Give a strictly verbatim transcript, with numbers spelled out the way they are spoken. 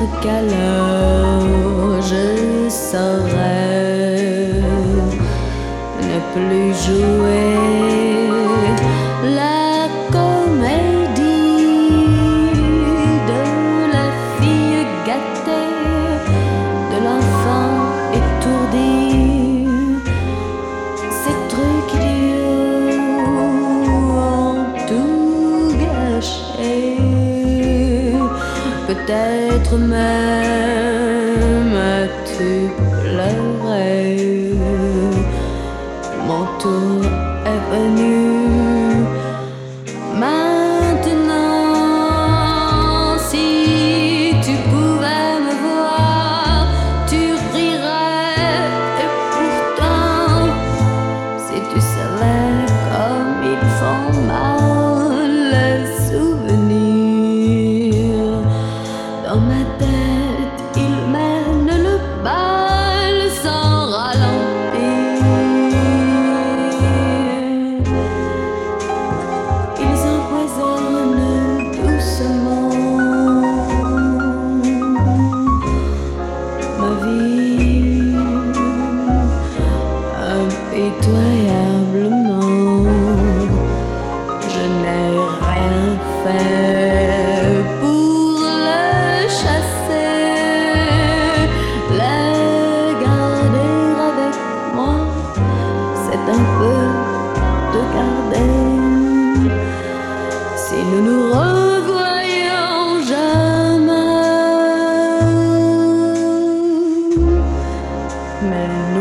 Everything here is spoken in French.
qu'alors je saurais ne plus jouer la comédie de la fille gâtée, de l'enfant étourdi. Ces trucs idiots ont tout gâché. Peut-être même as-tu pleuré. Mon tour est venu. Maintenant, si tu pouvais me voir, tu rirais. Et pourtant, si tu savais comme ils font mal les souvenirs. Dans ma tête, ils mènent le bal sans ralentir. Ils empoisonnent doucement ma vie, impitoyablement. Je n'ai rien fait pour le chasser, le garder avec moi, c'est un peu de garder. Si nous nous revoyons jamais, mais